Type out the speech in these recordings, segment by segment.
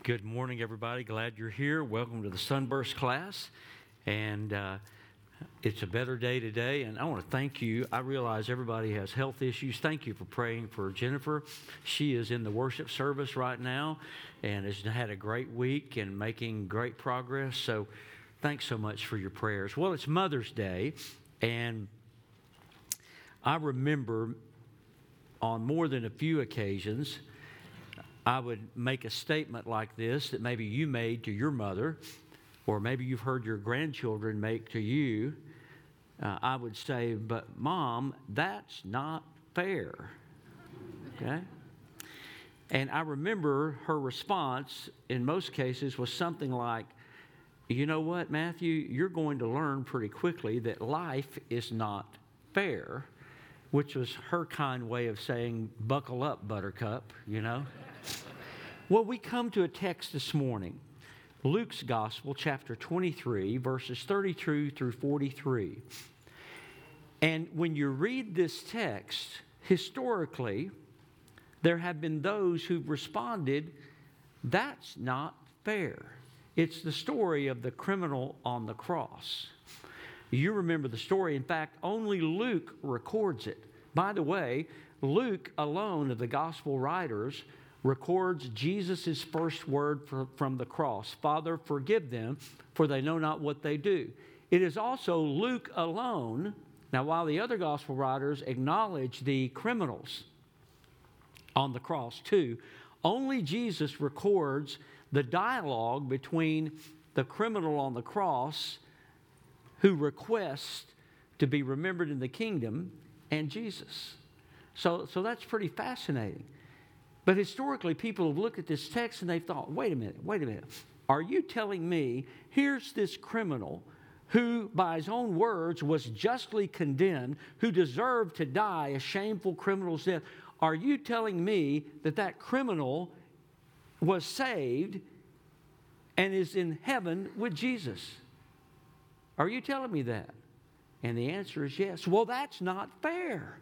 Good morning, everybody. Glad you're here. Welcome to the Sunburst class. And it's a better day today. And I want to thank you. I realize everybody has health issues. Thank you for praying for Jennifer. She is in the worship service right now and has had a great week and making great progress. So thanks so much for your prayers. Well, it's Mother's Day. And I remember on more than a few occasions, I would make a statement like this that maybe you made to your mother, or maybe you've heard your grandchildren make to you. I would say, but Mom, that's not fair. Okay? And I remember her response in most cases was something like, you know what, Matthew, you're going to learn pretty quickly that life is not fair, which was her kind way of saying, buckle up, Buttercup, you know. Well, we come to a text this morning, Luke's Gospel, chapter 23, verses 32 through 43. And when you read this text, historically, there have been those who've responded, that's not fair. It's the story of the criminal on the cross. You remember the story. In fact, only Luke records it. By the way, Luke alone of the gospel writers records Jesus' first word from the cross. Father, forgive them, for they know not what they do. It is also Luke alone. Now, while the other gospel writers acknowledge the criminals on the cross too, only Jesus records the dialogue between the criminal on the cross who requests to be remembered in the kingdom and Jesus. So that's pretty fascinating. But historically, people have looked at this text and they've thought, wait a minute. Are you telling me here's this criminal who, by his own words, was justly condemned, who deserved to die a shameful criminal's death? Are you telling me that criminal was saved and is in heaven with Jesus? Are you telling me that? And the answer is yes. Well, that's not fair.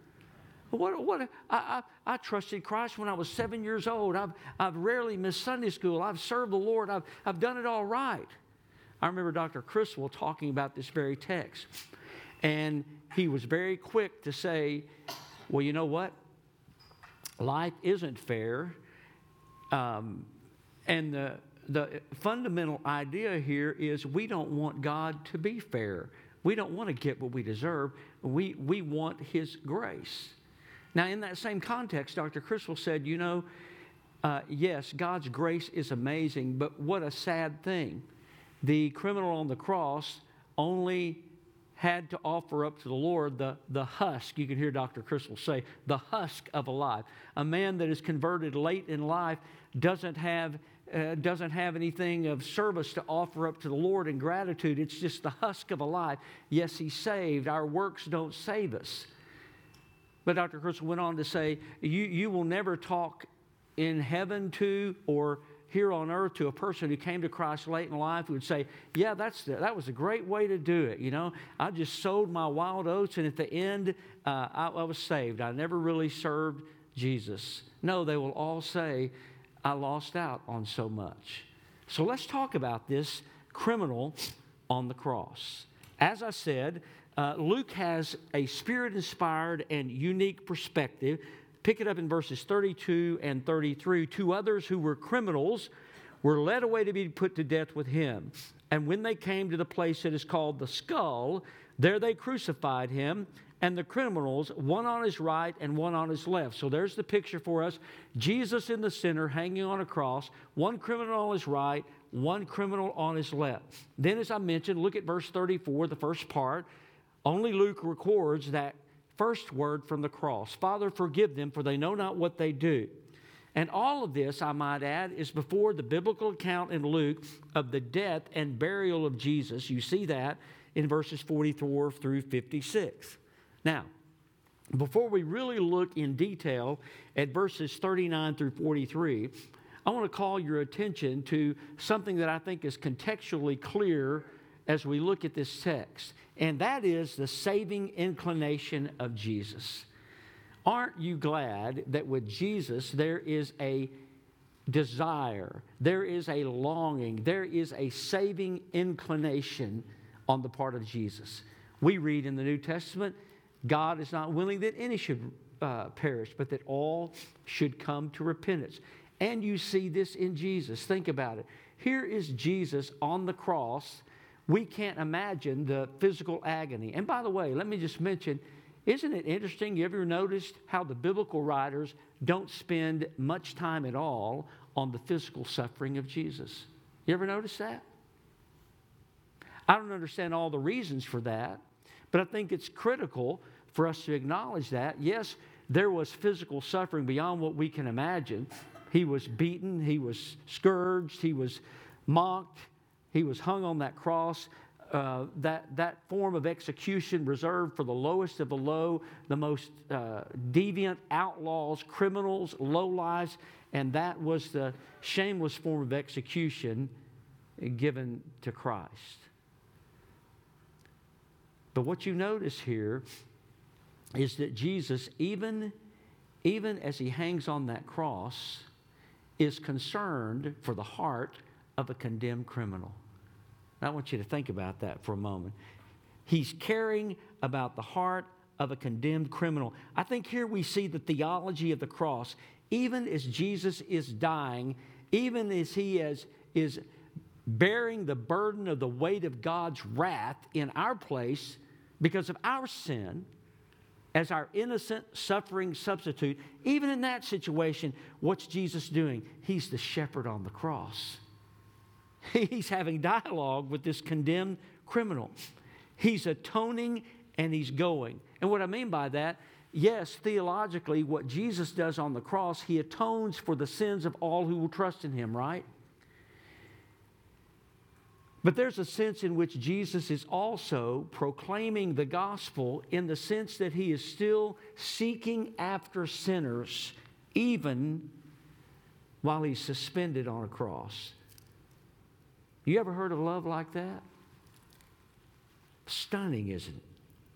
I trusted Christ when I was 7 years old. I've rarely missed Sunday school. I've served the Lord. I've done it all right. I remember Dr. Criswell talking about this very text. And he was very quick to say, well, you know what? Life isn't fair. And the fundamental idea here is we don't want God to be fair. We don't want to get what we deserve. We want His grace. Now, in that same context, Dr. Criswell said, yes, God's grace is amazing, but what a sad thing. The criminal on the cross only had to offer up to the Lord the husk. You can hear Dr. Criswell say, the husk of a life. A man that is converted late in life doesn't have anything of service to offer up to the Lord in gratitude. It's just the husk of a life. Yes, he's saved. Our works don't save us. But Dr. Criswell went on to say, you will never talk in heaven to or here on earth to a person who came to Christ late in life who would say, yeah, that was a great way to do it. You know, I just sowed my wild oats and at the end I was saved. I never really served Jesus. No, they will all say, I lost out on so much. So let's talk about this criminal on the cross. As I said, Luke has a Spirit-inspired and unique perspective. Pick it up in verses 32 and 33. Two others who were criminals were led away to be put to death with him. And when they came to the place that is called the Skull, there they crucified him, and the criminals, one on his right and one on his left. So there's the picture for us. Jesus in the center, hanging on a cross, one criminal on his right, one criminal on his left. Then, as I mentioned, look at verse 34, the first part. Only Luke records that first word from the cross. Father, forgive them, for they know not what they do. And all of this, I might add, is before the biblical account in Luke of the death and burial of Jesus. You see that in verses 44 through 56. Now, before we really look in detail at verses 39 through 43, I want to call your attention to something that I think is contextually clear as we look at this text, and that is the saving inclination of Jesus. Aren't you glad that with Jesus there is a desire, there is a longing, there is a saving inclination on the part of Jesus. We read in the New Testament, God is not willing that any should perish, but that all should come to repentance. And you see this in Jesus. Think about it. Here is Jesus on the cross. We can't imagine the physical agony. And by the way, let me just mention, isn't it interesting? You ever noticed how the biblical writers don't spend much time at all on the physical suffering of Jesus? You ever notice that? I don't understand all the reasons for that, but I think it's critical for us to acknowledge that. Yes, there was physical suffering beyond what we can imagine. He was beaten, he was scourged, he was mocked, he was hung on that cross. That form of execution reserved for the lowest of the low, the most deviant outlaws, criminals, lowlifes, and that was the shameless form of execution given to Christ. But what you notice here is that Jesus, even as he hangs on that cross, is concerned for the heart of a condemned criminal. I want you to think about that for a moment. He's caring about the heart of a condemned criminal. I think here we see the theology of the cross. Even as Jesus is dying, even as he is bearing the burden of the weight of God's wrath in our place because of our sin, as our innocent, suffering substitute, even in that situation, what's Jesus doing? He's the shepherd on the cross. He's having dialogue with this condemned criminal. He's atoning and he's going. And what I mean by that, yes, theologically, what Jesus does on the cross, he atones for the sins of all who will trust in him, right? But there's a sense in which Jesus is also proclaiming the gospel in the sense that he is still seeking after sinners, even while he's suspended on a cross. You ever heard of love like that? Stunning, isn't it?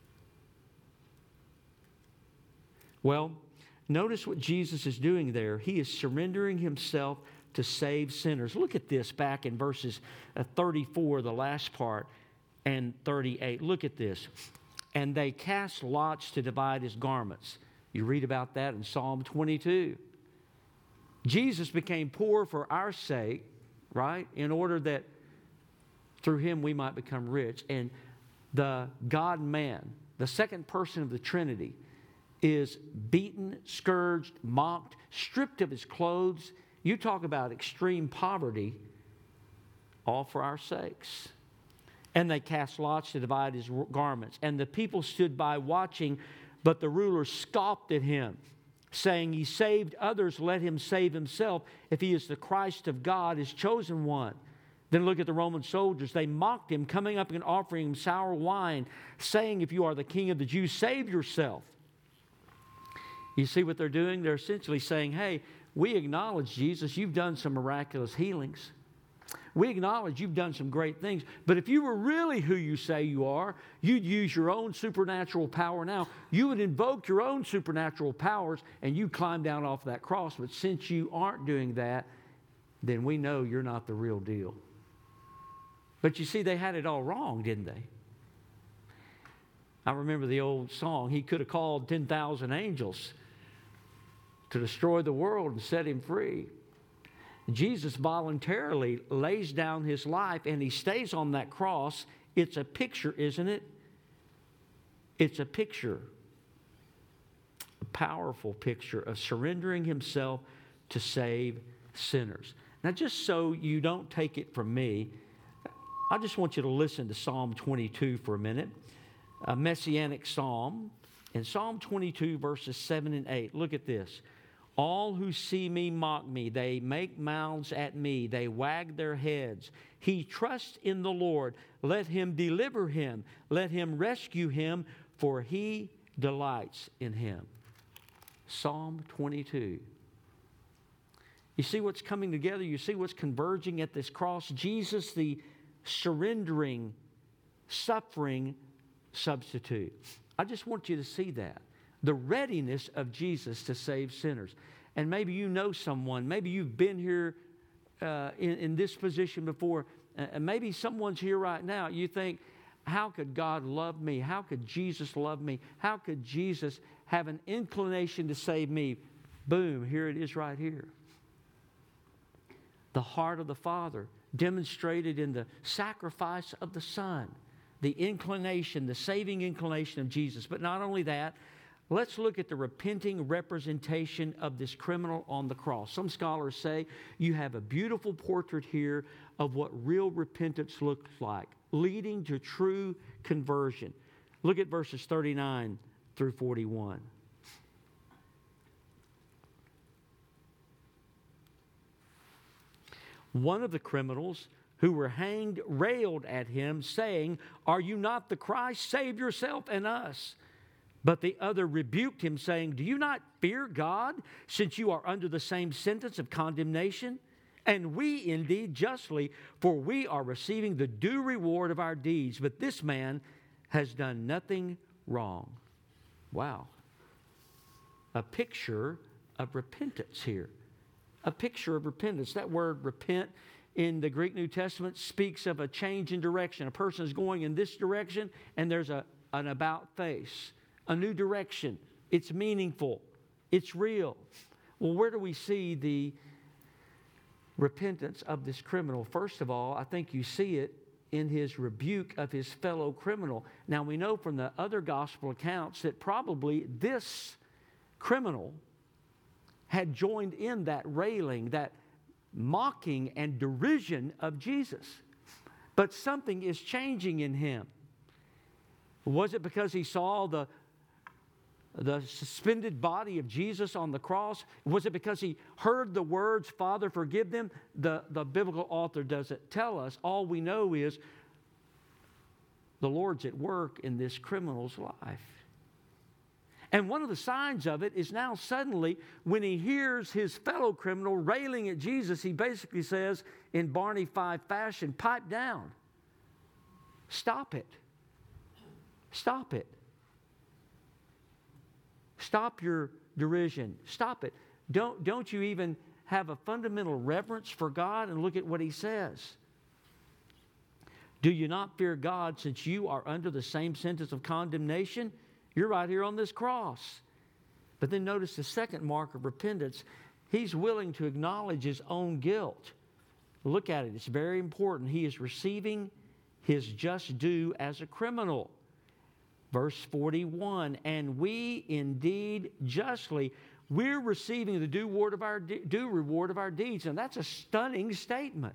Well, notice what Jesus is doing there. He is surrendering himself to save sinners. Look at this back in verses 34, the last part, and 38. Look at this. And they cast lots to divide his garments. You read about that in Psalm 22. Jesus became poor for our sake, right? In order that through him we might become rich. And the God-man, the second person of the Trinity, is beaten, scourged, mocked, stripped of his clothes. You talk about extreme poverty, all for our sakes. And they cast lots to divide his garments. And the people stood by watching, but the ruler scoffed at him, saying, he saved others, let him save himself, if he is the Christ of God, his chosen one. Then look at the Roman soldiers. They mocked him, coming up and offering him sour wine, saying, if you are the king of the Jews, save yourself. You see what they're doing? They're essentially saying, hey, we acknowledge, Jesus, you've done some miraculous healings. We acknowledge you've done some great things. But if you were really who you say you are, you'd use your own supernatural power now. You would invoke your own supernatural powers and you'd climb down off that cross. But since you aren't doing that, then we know you're not the real deal. But you see, they had it all wrong, didn't they? I remember the old song, he could have called 10,000 angels to destroy the world and set him free. Jesus voluntarily lays down his life and he stays on that cross. It's a picture, isn't it? It's a picture, a powerful picture of surrendering himself to save sinners. Now, just so you don't take it from me, I just want you to listen to Psalm 22 for a minute, a messianic psalm. In Psalm 22, verses 7 and 8, look at this. All who see me mock me. They make mouths at me. They wag their heads. He trusts in the Lord. Let him deliver him. Let him rescue him, for he delights in him. Psalm 22. You see what's coming together? You see what's converging at this cross? Jesus, the surrendering, suffering substitute. I just want you to see that. The readiness of Jesus to save sinners. And maybe you know someone. Maybe you've been here in this position before. And maybe someone's here right now. You think, how could God love me? How could Jesus love me? How could Jesus have an inclination to save me? Boom, here it is right here. The heart of the Father demonstrated in the sacrifice of the Son. The inclination, the saving inclination of Jesus. But not only that, let's look at the repenting representation of this criminal on the cross. Some scholars say you have a beautiful portrait here of what real repentance looks like, leading to true conversion. Look at verses 39 through 41. One of the criminals who were hanged railed at him, saying, "Are you not the Christ? Save yourself and us." But the other rebuked him, saying, "Do you not fear God, since you are under the same sentence of condemnation? And we indeed justly, for we are receiving the due reward of our deeds. But this man has done nothing wrong." Wow. A picture of repentance here. A picture of repentance. That word repent in the Greek New Testament speaks of a change in direction. A person is going in this direction and there's an about face. A new direction. It's meaningful. It's real. Well, where do we see the repentance of this criminal? First of all, I think you see it in his rebuke of his fellow criminal. Now, we know from the other gospel accounts that probably this criminal had joined in that railing, that mocking and derision of Jesus. But something is changing in him. Was it because he saw the suspended body of Jesus on the cross? Was it because he heard the words, "Father, forgive them"? The biblical author doesn't tell us. All we know is the Lord's at work in this criminal's life. And one of the signs of it is now suddenly when he hears his fellow criminal railing at Jesus, he basically says in Barney Fife fashion, "Pipe down. Stop it. Stop it. Stop your derision. Stop it. Don't you even have a fundamental reverence for God?" And look at what he says. "Do you not fear God, since you are under the same sentence of condemnation?" You're right here on this cross. But then notice the second mark of repentance. He's willing to acknowledge his own guilt. Look at it. It's very important. He is receiving his just due as a criminal. Verse 41, "And we indeed justly," we're receiving the due reward of our deeds. And that's a stunning statement.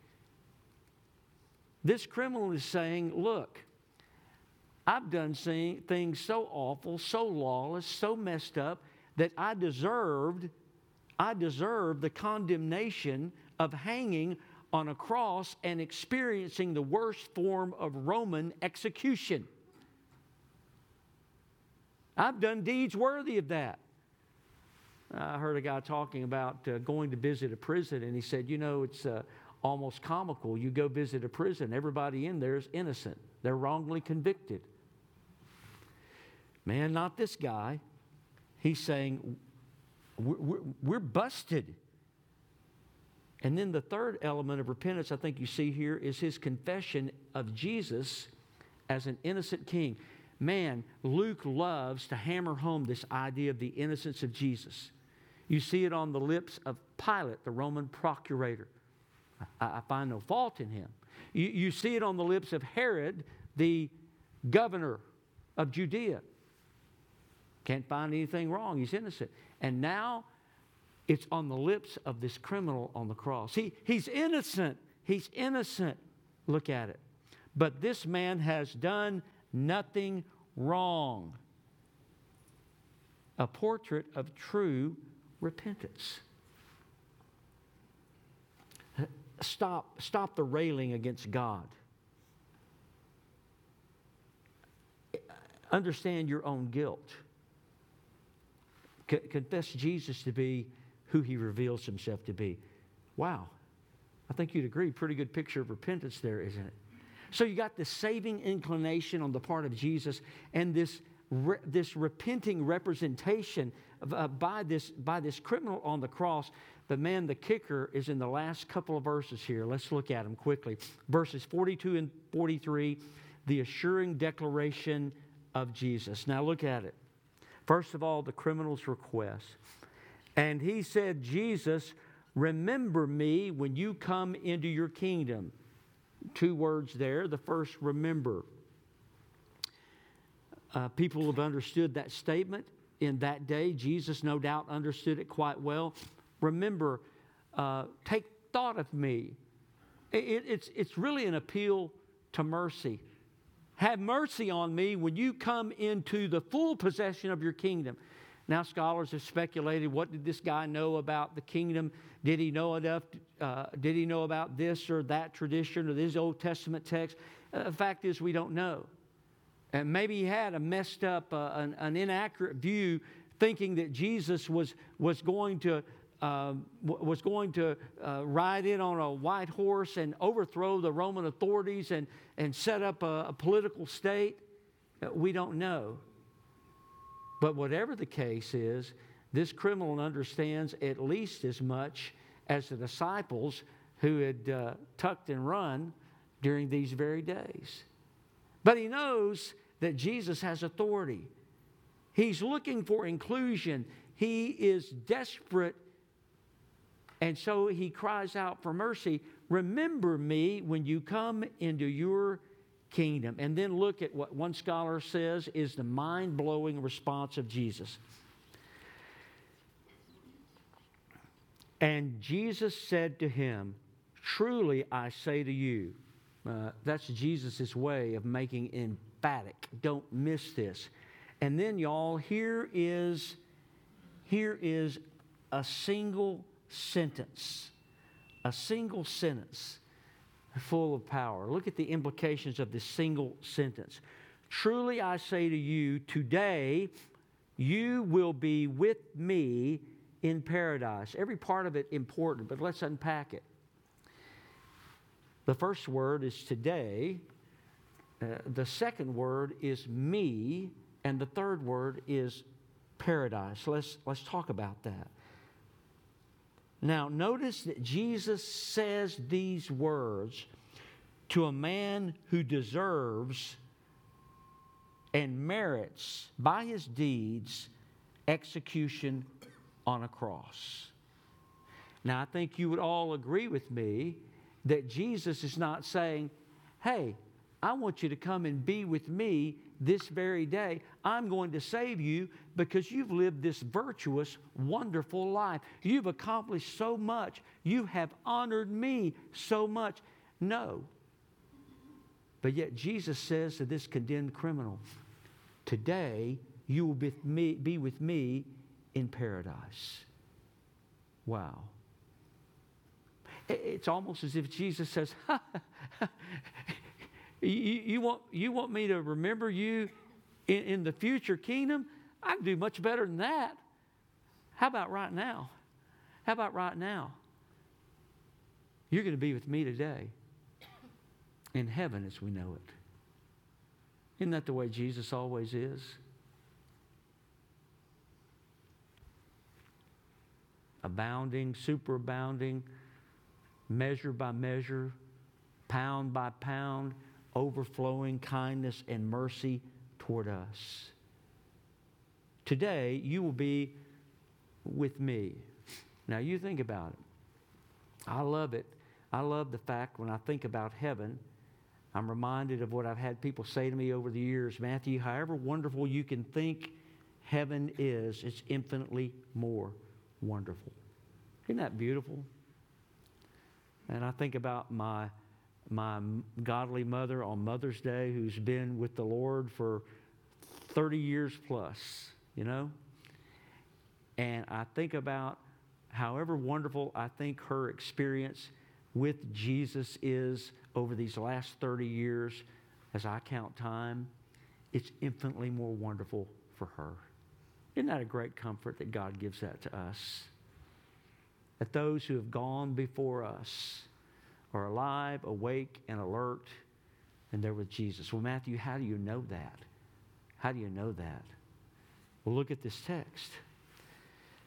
This criminal is saying, look, I've done things so awful, so lawless, so messed up that I deserved the condemnation of hanging on a cross and experiencing the worst form of Roman execution. I've done deeds worthy of that. I heard a guy talking about going to visit a prison, and he said, it's almost comical. You go visit a prison, everybody in there is innocent. They're wrongly convicted. Man, not this guy. He's saying, we're busted. And then the third element of repentance I think you see here is his confession of Jesus as an innocent king. Man, Luke loves to hammer home this idea of the innocence of Jesus. You see it on the lips of Pilate, the Roman procurator. I find no fault in him. You see it on the lips of Herod, the governor of Judea. Can't find anything wrong. He's innocent. And now it's on the lips of this criminal on the cross. He's innocent. He's innocent. Look at it. But this man has done nothing wrong. A portrait of true repentance. Stop the railing against God. Understand your own guilt. Confess Jesus to be who he reveals himself to be. Wow. I think you'd agree. Pretty good picture of repentance there, isn't it? So you got this saving inclination on the part of Jesus and this repenting representation by this criminal on the cross. But man, the kicker is in the last couple of verses here. Let's look at them quickly. Verses 42 and 43, the assuring declaration of Jesus. Now look at it. First of all, the criminal's request. And he said, Jesus, remember me when you come into your kingdom. 2 words there. The first, remember. People have understood that statement in that day. Jesus, no doubt, understood it quite well. Remember, take thought of me. It's really an appeal to mercy. Have mercy on me when you come into the full possession of your kingdom. Now, scholars have speculated, what did this guy know about the kingdom? Did he know enough? Did he know about this or that tradition or this Old Testament text? The fact is, we don't know. And maybe he had a messed up, an inaccurate view, thinking that Jesus was going to ride in on a white horse and overthrow the Roman authorities and set up a political state. We don't know. But whatever the case is, this criminal understands at least as much as the disciples who had tucked and run during these very days. But he knows that Jesus has authority. He's looking for inclusion. He is desperate. And so he cries out for mercy. Remember me when you come into your kingdom. And then look at what one scholar says is the mind-blowing response of Jesus. And Jesus said to him, truly I say to you, that's Jesus' way of making emphatic. Don't miss this. And then, y'all, here is a single sentence. A single sentence full of power. Look at the implications of this single sentence. Truly I say to you, today you will be with me in paradise. Every part of it important, but let's unpack it. The first word is today. The second word is me. And the third word is paradise. Let's talk about that. Now, notice that Jesus says these words to a man who deserves and merits, by his deeds, execution on a cross. Now, I think you would all agree with me that Jesus is not saying, hey, I want you to come and be with me this very day. I'm going to save you because you've lived this virtuous, wonderful life. You've accomplished so much. You have honored me so much. No. But yet Jesus says to this condemned criminal, today you will be with me in paradise. Wow. It's almost as if Jesus says, you want me to remember you in the future kingdom? I can do much better than that. How about right now? How about right now? You're going to be with me today in heaven as we know it. Isn't that the way Jesus always is? Abounding, superabounding, measure by measure, pound by pound, overflowing kindness and mercy toward us. Today, you will be with me. Now, you think about it. I love it. I love the fact when I think about heaven, I'm reminded of what I've had people say to me over the years. Matthew, however wonderful you can think heaven is, it's infinitely more wonderful. Isn't that beautiful? And I think about my godly mother on Mother's Day who's been with the Lord for 30 years plus, you know? And I think about however wonderful I think her experience with Jesus is over these last 30 years as I count time, it's infinitely more wonderful for her. Isn't that a great comfort that God gives that to us? That those who have gone before us are alive, awake, and alert, and they're with Jesus. Well, Matthew, how do you know that? How do you know that? Well, look at this text.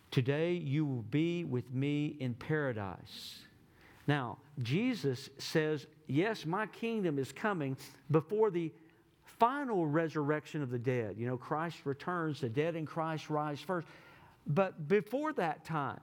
Today you will be with me in paradise. Now, Jesus says, yes, my kingdom is coming before the final resurrection of the dead. You know, Christ returns, the dead in Christ rise first. But before that time,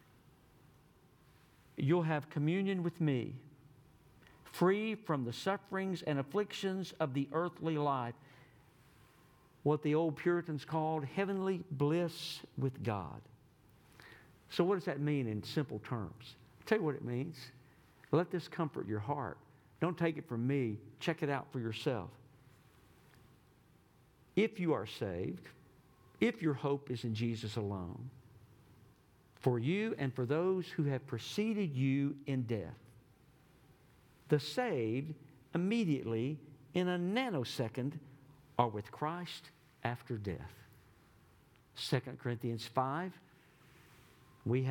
you'll have communion with me, free from the sufferings and afflictions of the earthly life. What the old Puritans called heavenly bliss with God. So what does that mean in simple terms? I'll tell you what it means. Let this comfort your heart. Don't take it from me. Check it out for yourself. If you are saved, if your hope is in Jesus alone, for you and for those who have preceded you in death, the saved immediately in a nanosecond are with Christ after death. 2 Corinthians 5, we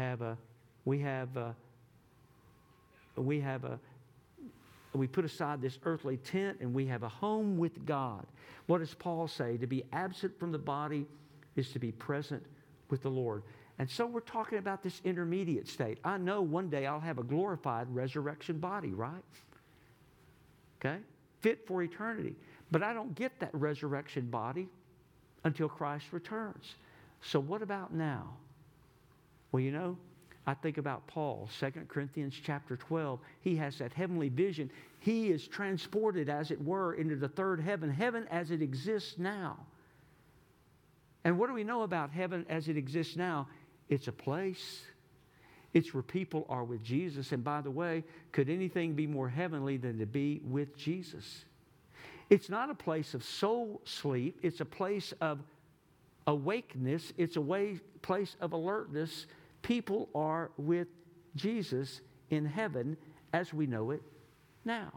put aside this earthly tent and we have a home with God. What does Paul say? To be absent from the body is to be present with the Lord. And so we're talking about this intermediate state. I know one day I'll have a glorified resurrection body, right? Okay? Fit for eternity. But I don't get that resurrection body until Christ returns. So what about now? Well, you know, I think about Paul, 2 Corinthians chapter 12. He has that heavenly vision. He is transported, as it were, into the third heaven, heaven as it exists now. And what do we know about heaven as it exists now? It's a place. It's where people are with Jesus. And by the way, could anything be more heavenly than to be with Jesus? It's not a place of soul sleep. It's a place of awakeness. It's a place of alertness. People are with Jesus in heaven as we know it now.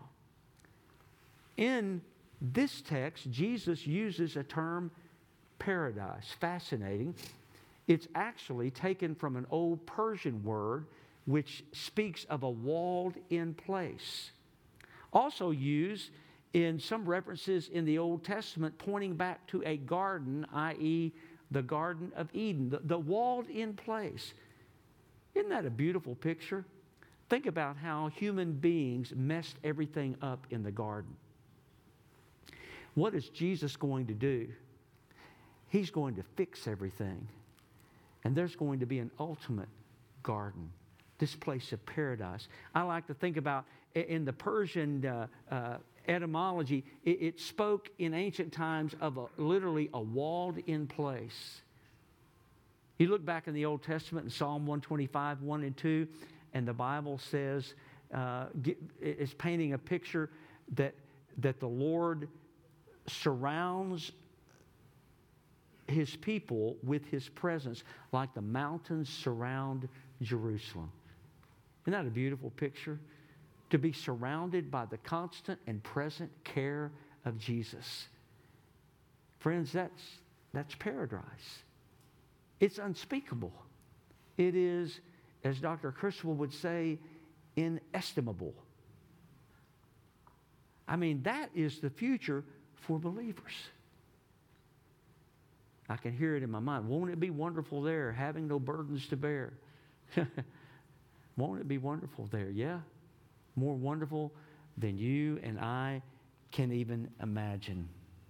In this text, Jesus uses a term, paradise. Fascinating. It's actually taken from an old Persian word which speaks of a walled-in place. Also used in some references in the Old Testament pointing back to a garden, i.e. the Garden of Eden, the walled-in place. Isn't that a beautiful picture? Think about how human beings messed everything up in the garden. What is Jesus going to do? He's going to fix everything. And there's going to be an ultimate garden, this place of paradise. I like to think about in the Persian etymology, it spoke in ancient times of literally a walled-in place. You look back in the Old Testament in Psalm 125, 1 and 2, and the Bible says, it's painting a picture that the Lord surrounds His people with His presence like the mountains surround Jerusalem. Isn't that a beautiful picture? To be surrounded by the constant and present care of Jesus. Friends, that's paradise. It's unspeakable. It is, as Dr. Criswell would say, inestimable. I mean, that is the future for believers. I can hear it in my mind. Won't it be wonderful there, having no burdens to bear? Won't it be wonderful there? Yeah. More wonderful than you and I can even imagine.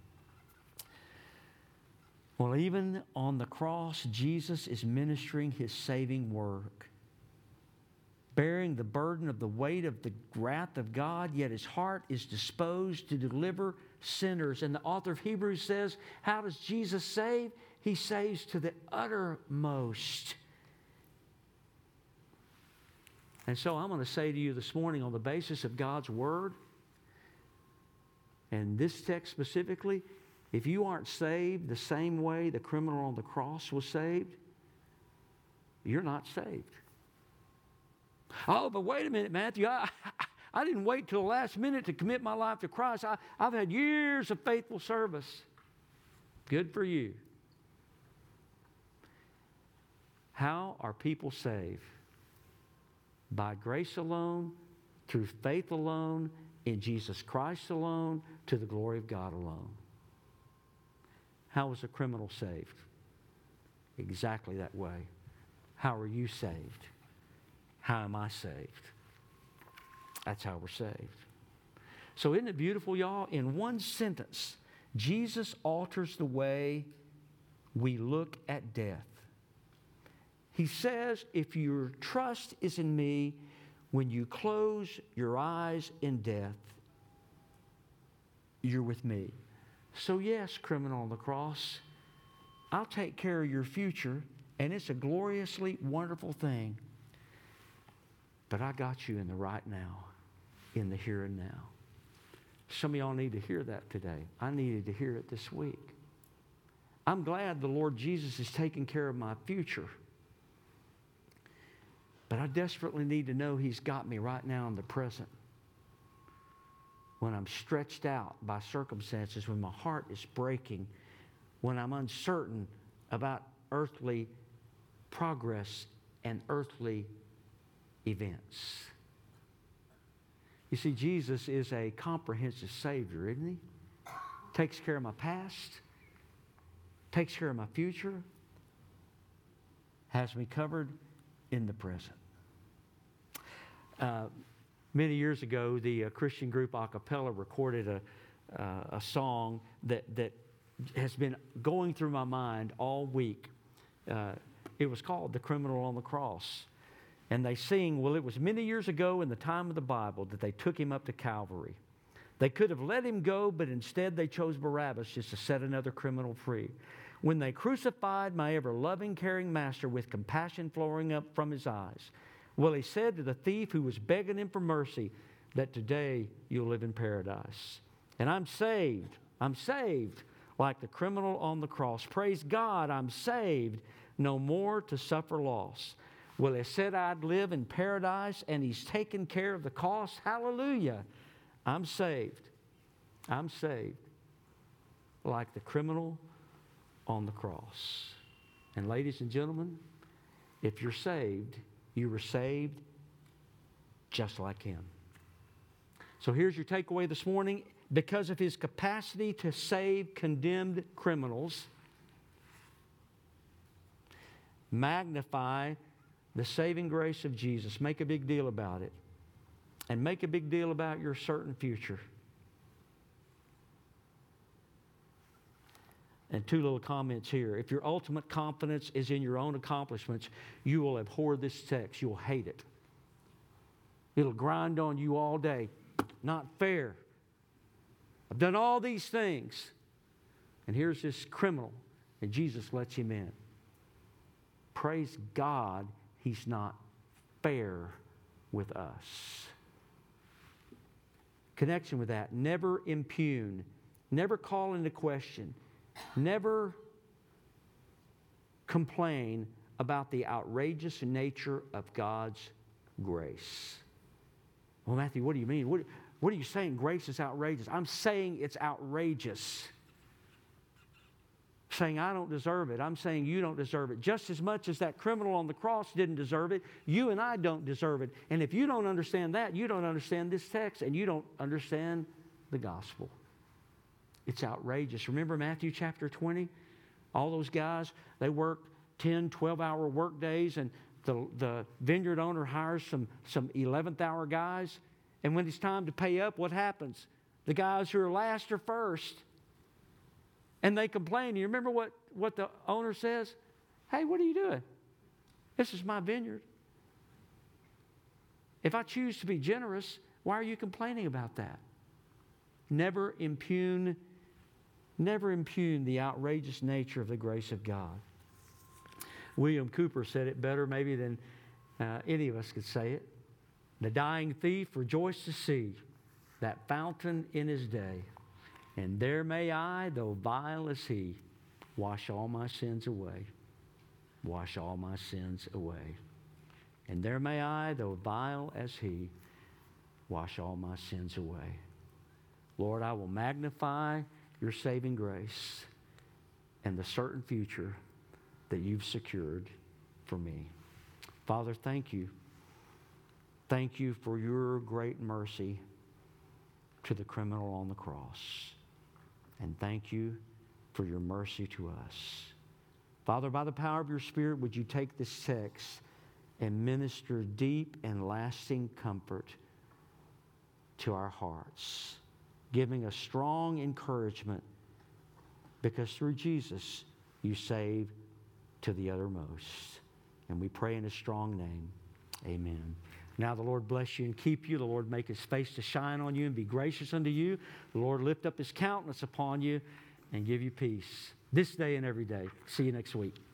Well, even on the cross, Jesus is ministering His saving work, bearing the burden of the weight of the wrath of God, yet His heart is disposed to deliver sinners. And the author of Hebrews says, how does Jesus save? He saves to the uttermost. And so I'm going to say to you this morning, on the basis of God's Word, and this text specifically, if you aren't saved the same way the criminal on the cross was saved, you're not saved. Oh, but wait a minute, Matthew. I didn't wait till the last minute to commit my life to Christ. I've had years of faithful service. Good for you. How are people saved? By grace alone, through faith alone, in Jesus Christ alone, to the glory of God alone. How was a criminal saved? Exactly that way. How are you saved? How am I saved? That's how we're saved. So isn't it beautiful, y'all? In one sentence, Jesus alters the way we look at death. He says, if your trust is in me, when you close your eyes in death, you're with me. So yes, criminal on the cross, I'll take care of your future, and it's a gloriously wonderful thing. But I got you in the right now, in the here and now. Some of y'all need to hear that today. I needed to hear it this week. I'm glad the Lord Jesus is taking care of my future. But I desperately need to know He's got me right now in the present. When I'm stretched out by circumstances, when my heart is breaking, when I'm uncertain about earthly progress and earthly events. You see, Jesus is a comprehensive Savior, isn't He? Takes care of my past, takes care of my future, has me covered in the present. Many years ago, the Christian group A Cappella recorded a song that has been going through my mind all week. It was called The Criminal on the Cross. And they sing, well, it was many years ago in the time of the Bible that they took Him up to Calvary. They could have let Him go, but instead they chose Barabbas just to set another criminal free. When they crucified my ever-loving, caring Master with compassion flowing up from His eyes, well, He said to the thief who was begging Him for mercy that today you'll live in paradise. And I'm saved like the criminal on the cross. Praise God, I'm saved, no more to suffer loss. Well, He said I'd live in paradise, and He's taken care of the cost. Hallelujah. I'm saved. I'm saved like the criminal on the cross. And ladies and gentlemen, if you're saved, you were saved just like Him. So here's your takeaway this morning. Because of His capacity to save condemned criminals, magnify the saving grace of Jesus. Make a big deal about it. And make a big deal about your certain future. And two little comments here. If your ultimate confidence is in your own accomplishments, you will abhor this text. You'll hate it. It'll grind on you all day. Not fair. I've done all these things. And here's this criminal, and Jesus lets him in. Praise God, He's not fair with us. Connection with that. Never impugn. Never call into question. Never complain about the outrageous nature of God's grace. Well, Matthew, what do you mean? What are you saying? Grace is outrageous. I'm saying it's outrageous. Saying I don't deserve it. I'm saying you don't deserve it. Just as much as that criminal on the cross didn't deserve it, you and I don't deserve it. And if you don't understand that, you don't understand this text, and you don't understand the gospel. It's outrageous. Remember Matthew chapter 20? All those guys, they worked 10, 12-hour work days, and the vineyard owner hires some 11th hour guys. And when it's time to pay up, what happens? The guys who are last are first. And they complain. You remember what the owner says? Hey, what are you doing? This is my vineyard. If I choose to be generous, why are you complaining about that? Never impugn the outrageous nature of the grace of God. William Cooper said it better maybe than any of us could say it. The dying thief rejoiced to see that fountain in his day. And there may I, though vile as he, wash all my sins away. Wash all my sins away. And there may I, though vile as he, wash all my sins away. Lord, I will magnify your saving grace and the certain future that you've secured for me. Father, thank you. Thank you for your great mercy to the criminal on the cross. And thank you for your mercy to us. Father, by the power of your Spirit, would you take this text and minister deep and lasting comfort to our hearts, giving us strong encouragement, because through Jesus you save to the uttermost. And we pray in His strong name. Amen. Now the Lord bless you and keep you. The Lord make His face to shine on you and be gracious unto you. The Lord lift up His countenance upon you and give you peace this day and every day. See you next week.